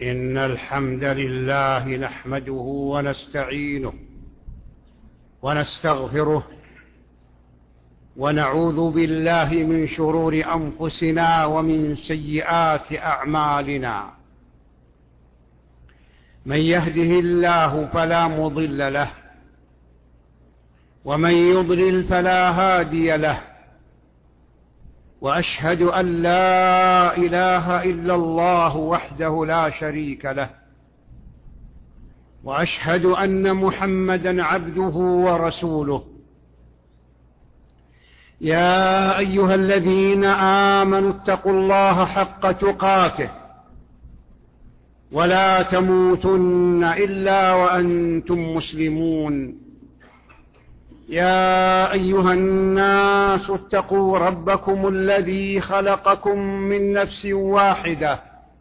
إن الحمد لله نحمده ونستعينه ونستغفره ونعوذ بالله من شرور أنفسنا ومن سيئات أعمالنا. من يهده الله فلا مضل له ومن يضلل فلا هادي له، وأشهد أن لا إله إلا الله وحده لا شريك له، وأشهد أن محمدًا عبده ورسوله. يا أيها الذين آمنوا اتقوا الله حق تقاته ولا تموتن إلا وأنتم مسلمون. يا أيها الناس اتقوا ربكم الذي خلقكم من نفس واحدة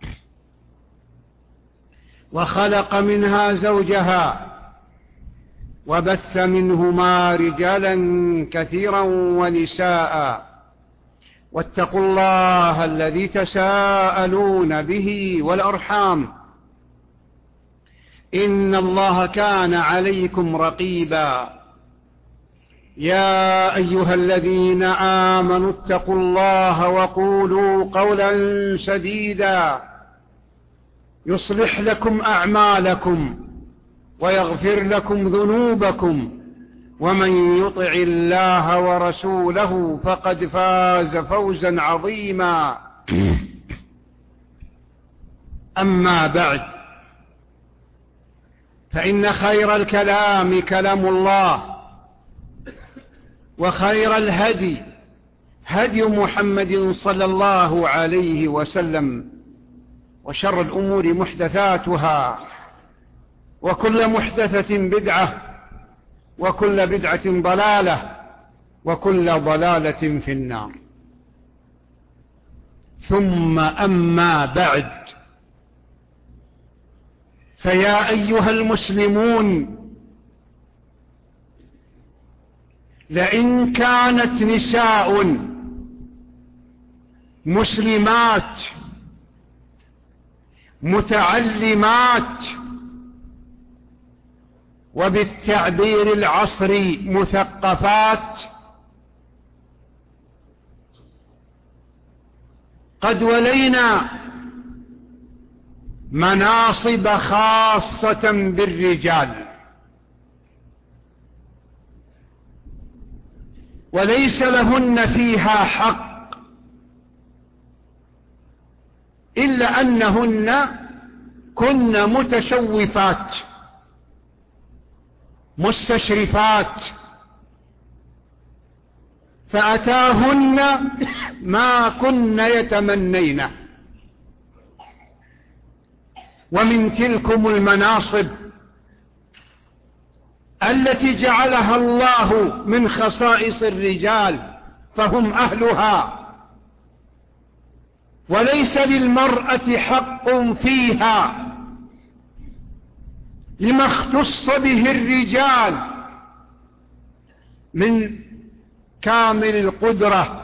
وخلق منها زوجها وبث منهما رجالا كثيرا ونساء، واتقوا الله الذي تساءلون به والأرحام، إن الله كان عليكم رقيبا. يا أيها الذين آمنوا اتقوا الله وقولوا قولا سديدا يصلح لكم أعمالكم ويغفر لكم ذنوبكم، ومن يطع الله ورسوله فقد فاز فوزا عظيما. أما بعد، فإن خير الكلام كلام الله، وخير الهدي هدي محمد صلى الله عليه وسلم، وشر الأمور محدثاتها، وكل محدثة بدعة، وكل بدعة ضلالة، وكل ضلالة في النار. ثم أما بعد، فيا أيها المسلمون، لئن كانت نساء مسلمات متعلمات، وبالتعبير العصري مثقفات، قد ولينا مناصب خاصة بالرجال، وليس لهن فيها حق، إلا أنهن كن متشوفات مستشرفات، فأتاهن ما كن يتمنين. ومن تلكم المناصب التي جعلها الله من خصائص الرجال فهم أهلها، وليس للمرأة حق فيها لما اختص به الرجال من كامل القدرة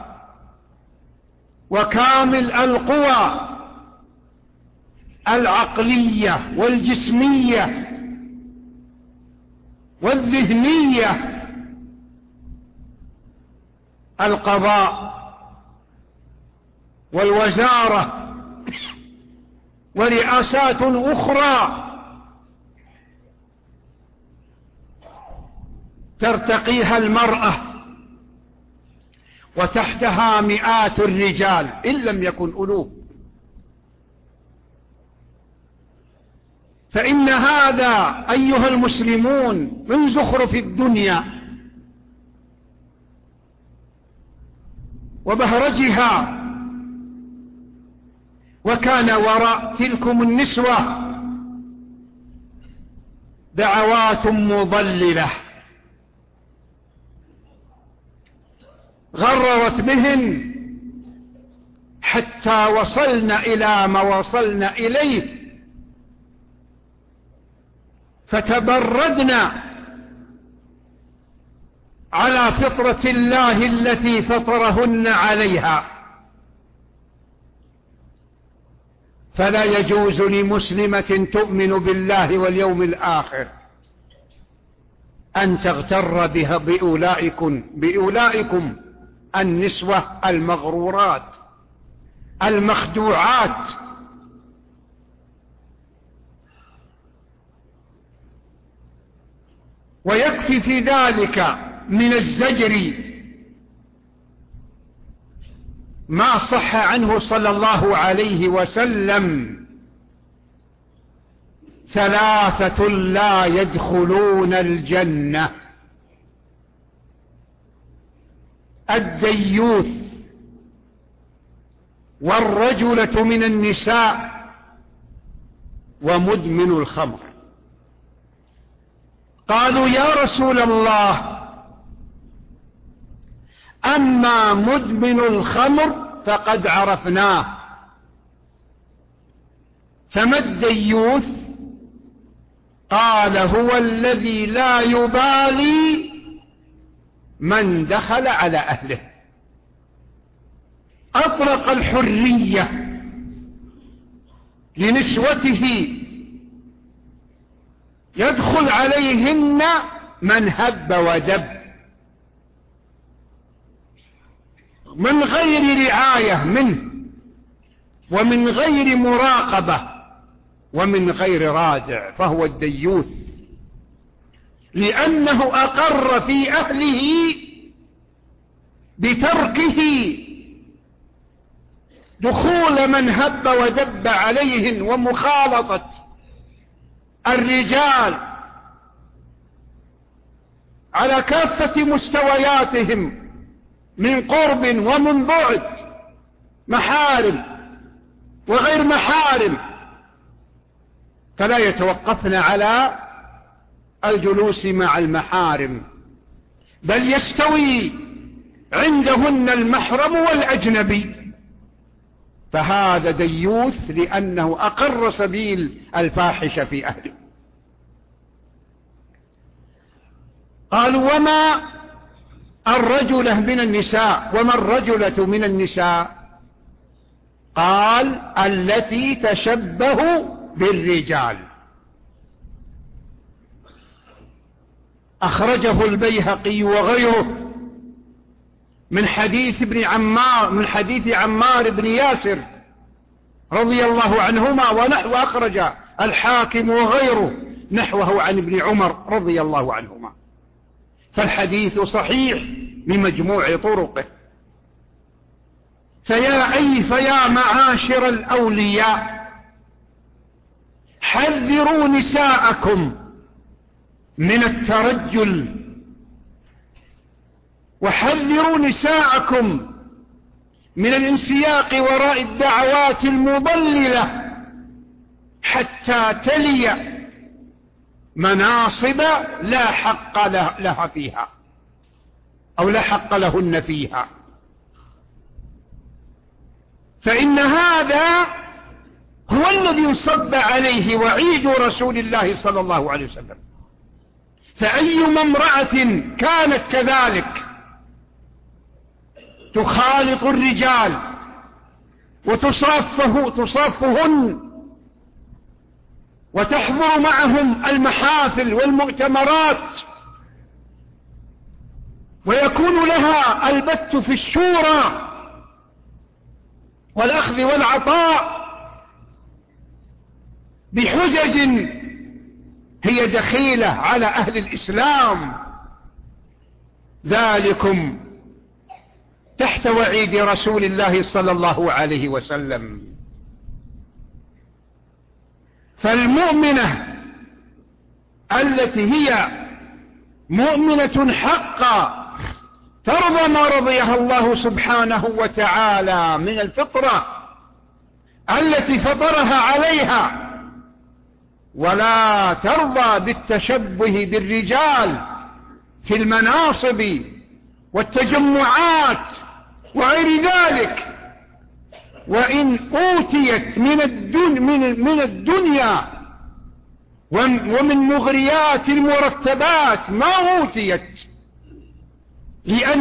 وكامل القوى العقلية والجسمية والذهنية، القضاء والوزارة ورئاسات أخرى ترتقيها المرأة، وتحتها مئات الرجال إن لم يكن ألوف. فإن هذا أيها المسلمون من زخرف الدنيا وبهرجها، وكان وراء تلكم النسوة دعوات مضللة غررت بهن حتى وصلنا إلى ما وصلنا إليه، فتبردنا على فطرة الله التي فطرهن عليها، فلا يجوز لمسلمة تؤمن بالله واليوم الآخر أن تغتر بها بأولئكم النسوة المغرورات المخدوعات. ويكفي في ذلك من الزجر ما صح عنه صلى الله عليه وسلم: 3 لا يدخلون الجنة: الديوث، والرجلة من النساء، ومدمن الخمر. قالوا: يا رسول الله، أما مدمن الخمر فقد عرفناه، فما الديوث؟ قال: هو الذي لا يبالي من دخل على أهله. أطلق الحرية لنسوته، يدخل عليهن من هب ودب من غير رعاية منه، ومن غير مراقبة، ومن غير رادع، فهو الديوث، لأنه أقر في أهله بتركه دخول من هب ودب عليهن ومخالطة الرجال على كافة مستوياتهم من قرب ومن بعد، محارم وغير محارم، فلا يتوقفن على الجلوس مع المحارم، بل يستوي عندهن المحرم والأجنبي، فهذا ديوث لأنه أقر سبيل الفاحشة في أهله. قالوا: وما الرجلة من النساء؟ وما الرجلة من النساء؟ قال: التي تشبه بالرجال. أخرجه البيهقي وغيره من حديث عمار بن ياسر رضي الله عنهما، وأخرج الحاكم وغيره نحوه عن ابن عمر رضي الله عنهما، فالحديث صحيح بمجموع طرقه. فيا معاشر الأولياء، حذروا نساءكم من الترجل، وحذروا نساءكم من الانسياق وراء الدعوات المضللة حتى تلي مناصب لا حق لها فيها، أو لا حق لهن فيها، فإن هذا هو الذي صب عليه وعيد رسول الله صلى الله عليه وسلم. فأيما امرأة كانت كذلك تخالط الرجال وتصافهن وتحضر معهم المحافل والمؤتمرات، ويكون لها البت في الشورى والأخذ والعطاء بحجج هي دخيلة على أهل الإسلام، ذلكم تحت وعيد رسول الله صلى الله عليه وسلم. فالمؤمنة التي هي مؤمنة حقا ترضى ما رضيها الله سبحانه وتعالى من الفطرة التي فطرها عليها، ولا ترضى بالتشبه بالرجال في المناصب والتجمعات وغير ذلك، وإن أوتيت من الدنيا ومن مغريات المرتبات ما أوتيت،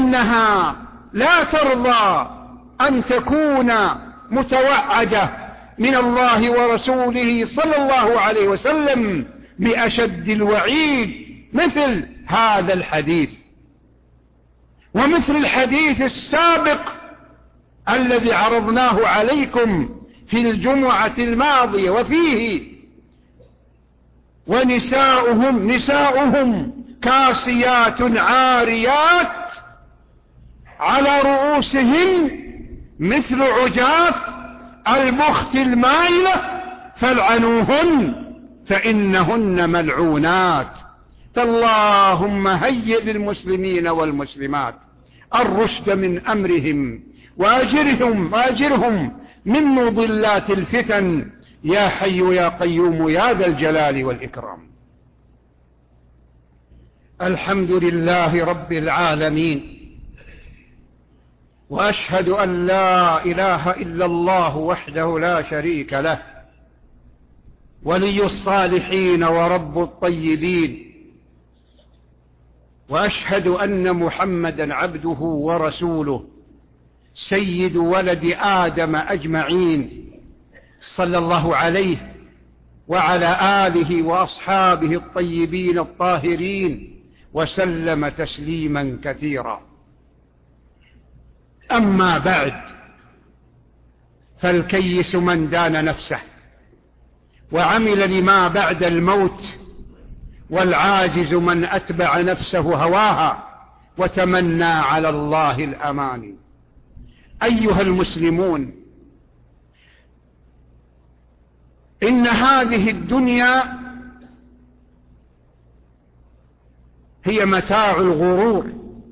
لأنها لا ترضى أن تكون متوعدة من الله ورسوله صلى الله عليه وسلم بأشد الوعيد مثل هذا الحديث، ومثل الحديث السابق الذي عرضناه عليكم في الجمعة الماضية، وفيه نساؤهم كاسيات عاريات على رؤوسهم مثل عجاف البخت المائلة فالعنوهن فإنهن ملعونات. فاللهم هيئ للمسلمين والمسلمات الرشد من أمرهم وأجرهم من مضلات الفتن يا حي يا قيوم يا ذا الجلال والإكرام. الحمد لله رب العالمين، وأشهد أن لا إله إلا الله وحده لا شريك له، ولي الصالحين ورب الطيبين، وأشهد أن محمدا عبده ورسوله سيد ولد آدم أجمعين، صلى الله عليه وعلى آله وأصحابه الطيبين الطاهرين وسلم تسليما كثيرا. أما بعد، فالكيس من دان نفسه وعمل لما بعد الموت، والعاجز من أتبع نفسه هواها وتمنى على الله الأماني. أيها المسلمون، إن هذه الدنيا هي متاع الغرور،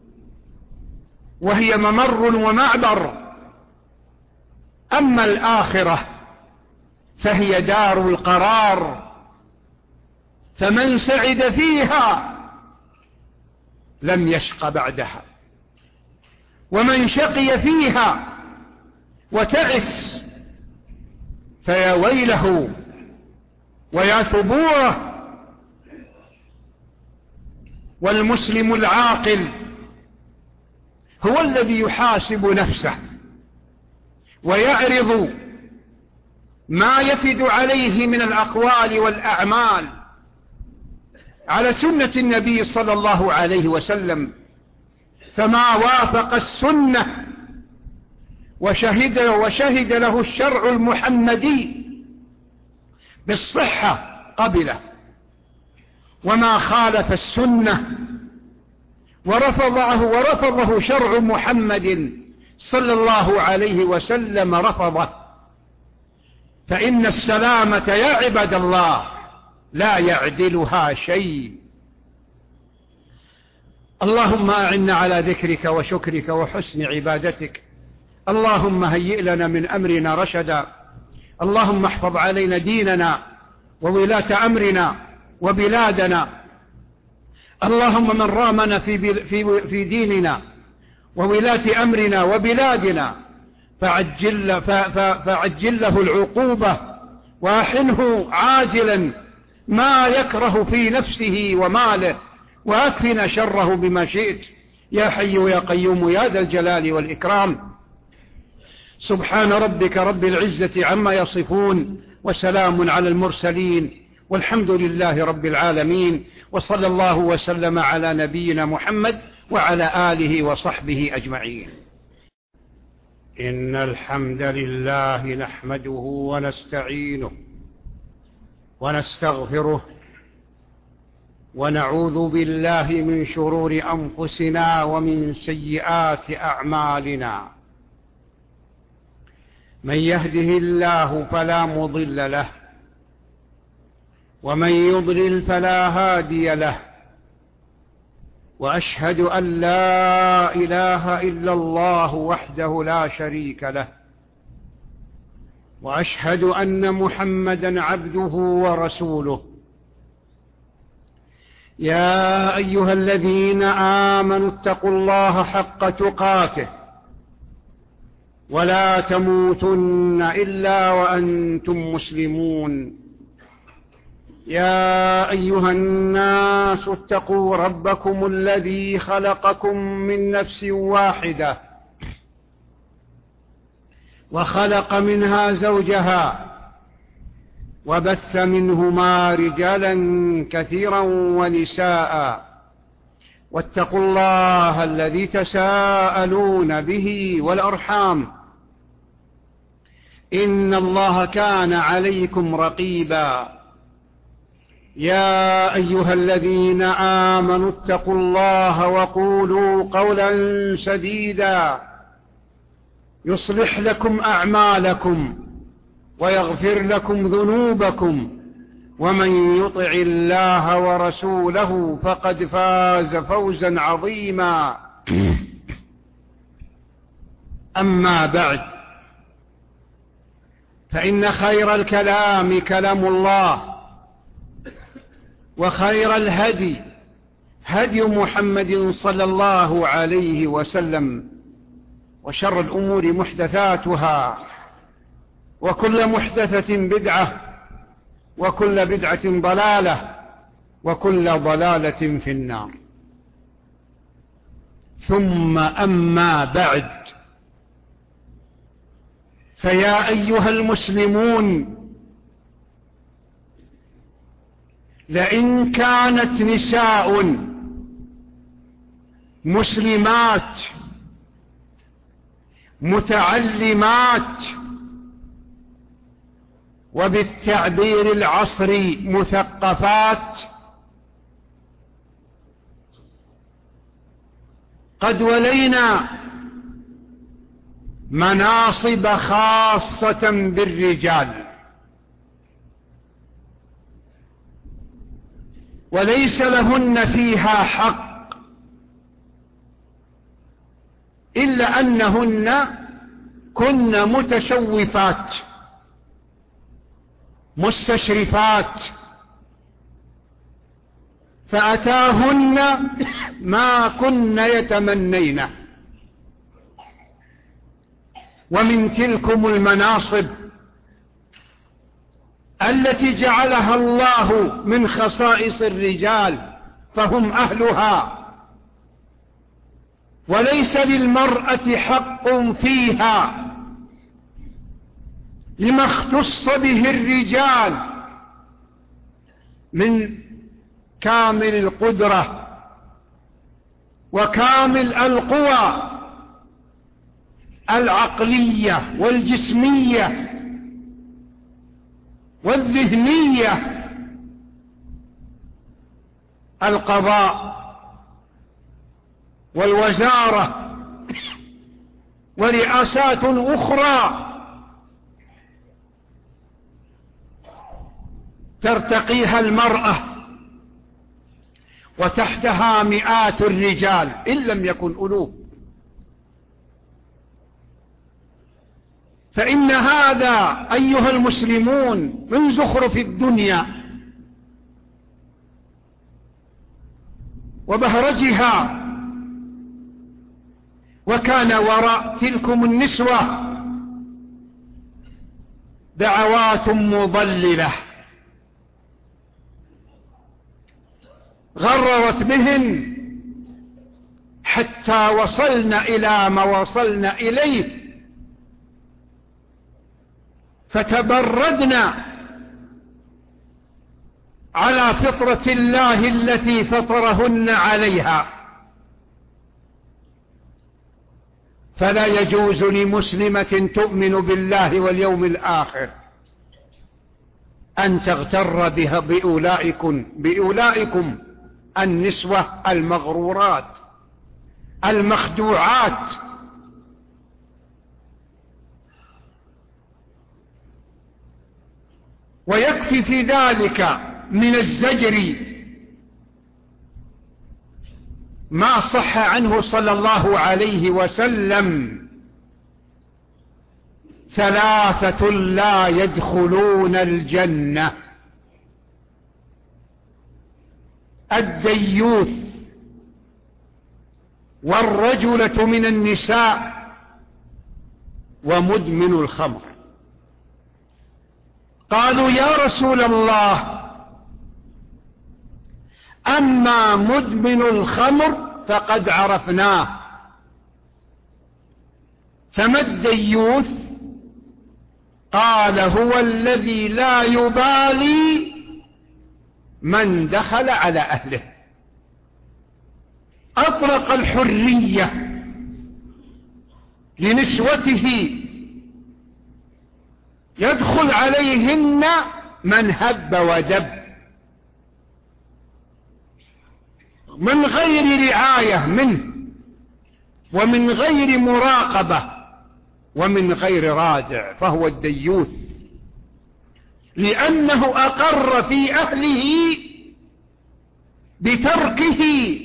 وهي ممر ومعبر. أما الآخرة فهي دار القرار، فمن سعد فيها لم يشق بعدها، ومن شقي فيها وتعس فيا ويله ويا ثبوره. والمسلم العاقل هو الذي يحاسب نفسه ويعرض ما يفد عليه من الأقوال والأعمال على سنة النبي صلى الله عليه وسلم، فما وافق السنة وشهد له الشرع المحمدي بالصحة قبله، وما خالف السنة ورفضه شرع محمد صلى الله عليه وسلم رفضه. فإن السلامة يا عباد الله لا يعدلها شيء. اللهم أعنا على ذكرك وشكرك وحسن عبادتك. اللهم هيئ لنا من أمرنا رشدا. اللهم احفظ علينا ديننا وولاة أمرنا وبلادنا. اللهم من رامنا في ديننا وولاة أمرنا وبلادنا فعجل له العقوبة وأحنه عاجلا ما يكره في نفسه وماله، وأكفنا شره بما شئت يا حي يا قيوم يا ذا الجلال والإكرام. سبحان ربك رب العزة عما يصفون، وسلام على المرسلين، والحمد لله رب العالمين، وصلى الله وسلم على نبينا محمد وعلى آله وصحبه أجمعين. إن الحمد لله نحمده ونستعينه ونستغفره، ونعوذ بالله من شرور أنفسنا ومن سيئات أعمالنا. من يهده الله فلا مضل له، ومن يضلل فلا هادي له، وأشهد أن لا إله إلا الله وحده لا شريك له، وأشهد أن محمدا عبده ورسوله. يا أيها الذين آمنوا اتقوا الله حق تقاته ولا تموتن إلا وأنتم مسلمون. يا أيها الناس اتقوا ربكم الذي خلقكم من نفس واحدة وخلق منها زوجها وبث منهما رجالا كثيرا ونساء واتقوا الله الذي تساءلون به والأرحام إن الله كان عليكم رقيبا يا أيها الذين آمنوا اتقوا الله وقولوا قولا سديدا يصلح لكم أعمالكم ويغفر لكم ذنوبكم ومن يطع الله ورسوله فقد فاز فوزا عظيما أما بعد فإن خير الكلام كلام الله وخير الهدي هدي محمد صلى الله عليه وسلم وشر الأمور محدثاتها وكل محدثة بدعة وكل بدعة ضلالة وكل ضلالة في النار. ثم أما بعد، فيا أيها المسلمون، لئن كانت نساء مسلمات متعلمات وبالتعبير العصري مثقفات قد ولينا مناصب خاصة بالرجال، وليس لهن فيها حق إلا أنهن كن متشوفات مستشرفات، فأتاهن ما كن يتمنين. ومن تلكم المناصب التي جعلها الله من خصائص الرجال فهم أهلها، وليس للمرأة حق فيها لما اختص به الرجال من كامل القدرة وكامل القوى العقلية والجسمية والذهنية، القضاء والوزارة ورئاسات أخرى ترتقيها المرأة وتحتها مئات الرجال إن لم يكن ألوف. فإن هذا أيها المسلمون من زخرف الدنيا وبهرجها، وكان وراء تلكم النسوة دعوات مضللة غررت بهن حتى وصلنا إلى ما وصلنا إليه، فتبردنا على فطرة الله التي فطرهن عليها. فلا يجوز لمسلمة تؤمن بالله واليوم الآخر أن تغتر بها بأولئكم النسوة المغرورات المخدوعات. ويكفي في ذلك من الزجر ما صح عنه صلى الله عليه وسلم: ثلاثة لا يدخلون الجنة: الديوث، والرجلة من النساء، ومدمن الخمر. قالوا: يا رسول الله، أما مدمن الخمر فقد عرفناه، فما الديوث؟ قال هو الذي لا يبالي من دخل على أهله. أطلق الحرية لنسوته يدخل عليهن من هب ودب من غير رعاية منه ومن غير مراقبة ومن غير رادع، فهو الديوث، لأنه أقر في أهله بتركه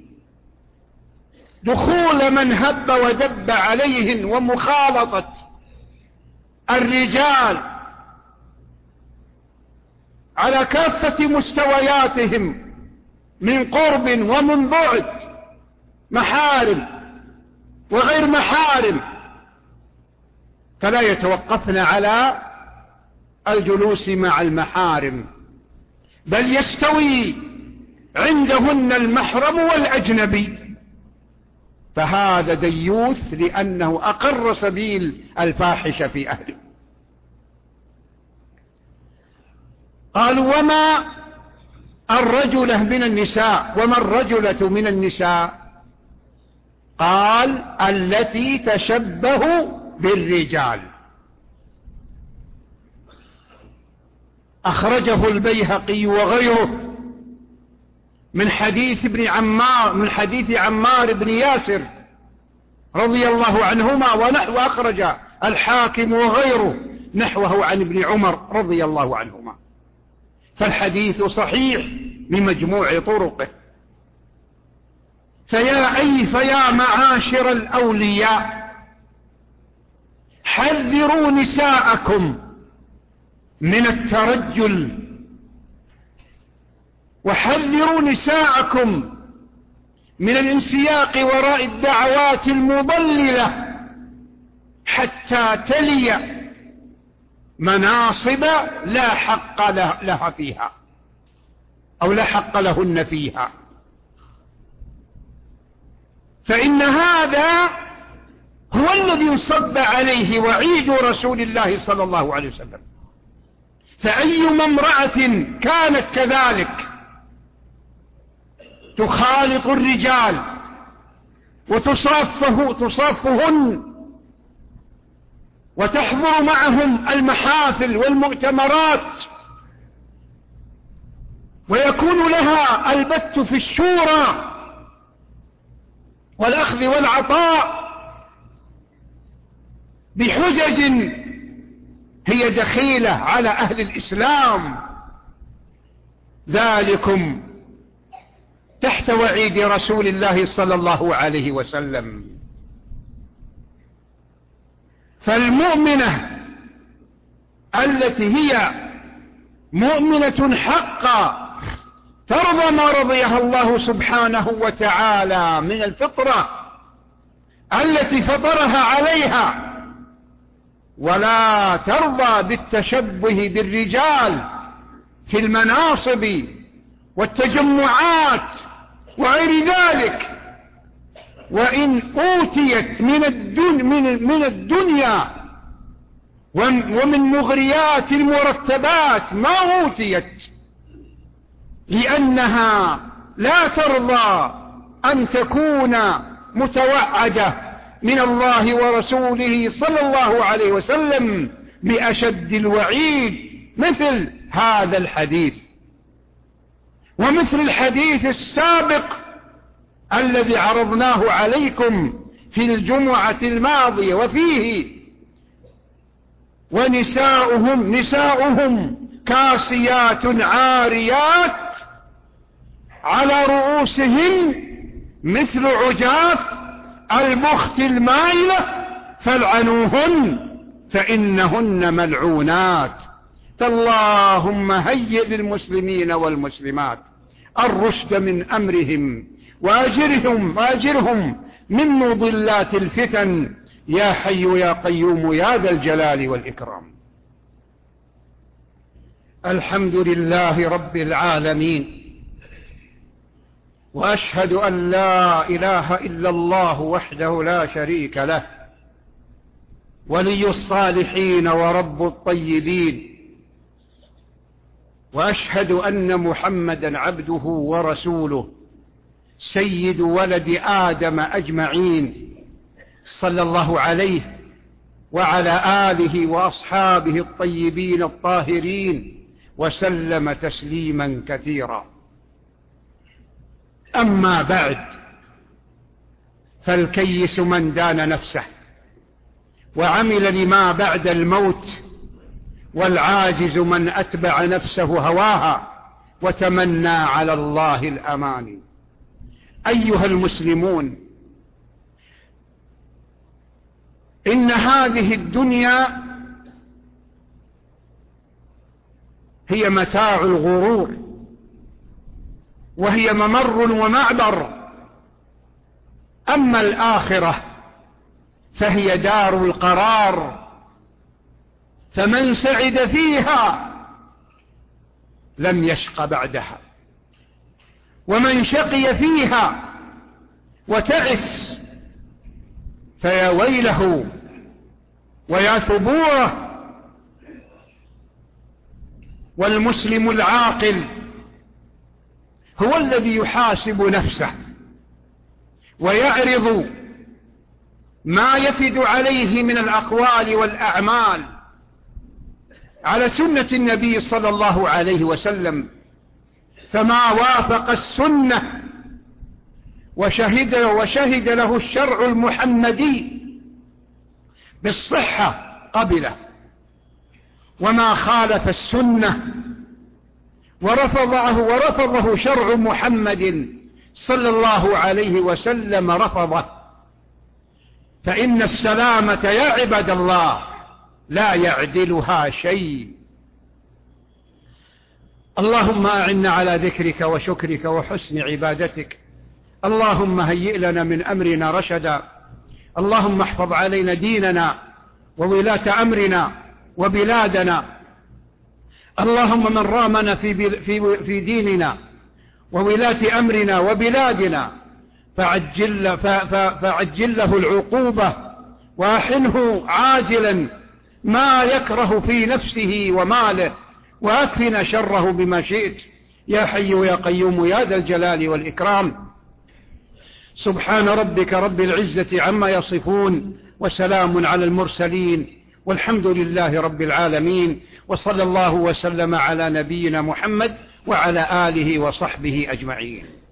دخول من هب ودب عليهن ومخالطة الرجال على كافة مستوياتهم من قرب ومن بعد، محارم وغير محارم، فلا يتوقفن على الجلوس مع المحارم، بل يستوي عندهن المحرم والأجنبي، فهذا ديوث لأنه أقر سبيل الفاحشة في أهله. قالوا وما الرجلة من النساء وما الرجلة من النساء؟ قال التي تشبه بالرجال. أخرجه البيهقي وغيره من حديث عمار بن ياسر رضي الله عنهما، وأخرج الحاكم وغيره نحوه عن ابن عمر رضي الله عنهما، فالحديث صحيح بمجموع طرقه. فيا معاشر الأولياء حذروا نساءكم من الترجل، وحذروا نساءكم من الانسياق وراء الدعوات المضللة حتى تلي مناصب لا حق لها فيها أو لا حق لهن فيها، فإن هذا هو الذي انصب عليه وعيد رسول الله صلى الله عليه وسلم. فأيما امرأة كانت كذلك تخالط الرجال وتصافهن وتحضر معهم المحافل والمؤتمرات ويكون لها البت في الشورى والأخذ والعطاء بحجج هي دخيلة على أهل الإسلام، ذلكم تحت وعيد رسول الله صلى الله عليه وسلم. فالمؤمنة التي هي مؤمنة حقا ترضى ما رضيها الله سبحانه وتعالى من الفطرة التي فطرها عليها، ولا ترضى بالتشبه بالرجال في المناصب والتجمعات وغير ذلك، وإن أوتيت من الدنيا ومن مغريات المرتبات ما أوتيت، لأنها لا ترضى أن تكون متوعدة من الله ورسوله صلى الله عليه وسلم بأشد الوعيد مثل هذا الحديث ومثل الحديث السابق الذي عرضناه عليكم في الجمعة الماضية، وفيه نساؤهم كاسيات عاريات على رؤوسهم مثل عجاف البخت المائلة فالعنوهن فإنهن ملعونات. فاللهم هيئ للمسلمين والمسلمات الرشد من أمرهم وأجرهم من مضلات الفتن يا حي يا قيوم يا ذا الجلال والإكرام. الحمد لله رب العالمين، وأشهد أن لا إله إلا الله وحده لا شريك له، ولي الصالحين ورب الطيبين، وأشهد أن محمدا عبده ورسوله سيد ولد آدم أجمعين، صلى الله عليه وعلى آله وأصحابه الطيبين الطاهرين وسلم تسليما كثيرا. أما بعد، فالكيس من دان نفسه وعمل لما بعد الموت، والعاجز من أتبع نفسه هواها وتمنى على الله الأماني. أيها المسلمون، إن هذه الدنيا هي متاع الغرور، وهي ممر ومعبر. أما الآخرة فهي دار القرار، فمن سعد فيها لم يشق بعدها، ومن شقي فيها وتعس فيا ويله ويا ثبوره. والمسلم العاقل هو الذي يحاسب نفسه ويعرض ما يفد عليه من الأقوال والأعمال على سنة النبي صلى الله عليه وسلم، فما وافق السنة وشهد له الشرع المحمدي بالصحة قبله، وما خالف السنة ورفضه شرع محمد صلى الله عليه وسلم رفضه. فإن السلامة يا عباد الله لا يعدلها شيء. اللهم أعنا على ذكرك وشكرك وحسن عبادتك. اللهم هيئ لنا من أمرنا رشدا. اللهم احفظ علينا ديننا وولاة أمرنا وبلادنا. اللهم من رامنا في ديننا وولاة أمرنا وبلادنا فعجل له العقوبة، وأحنه عاجلا ما يكره في نفسه وماله، وأكفنا شره بما شئت يا حي يا قيوم يا ذا الجلال والإكرام. سبحان ربك رب العزة عما يصفون، وسلام على المرسلين، والحمد لله رب العالمين، وصلى الله وسلم على نبينا محمد وعلى آله وصحبه أجمعين.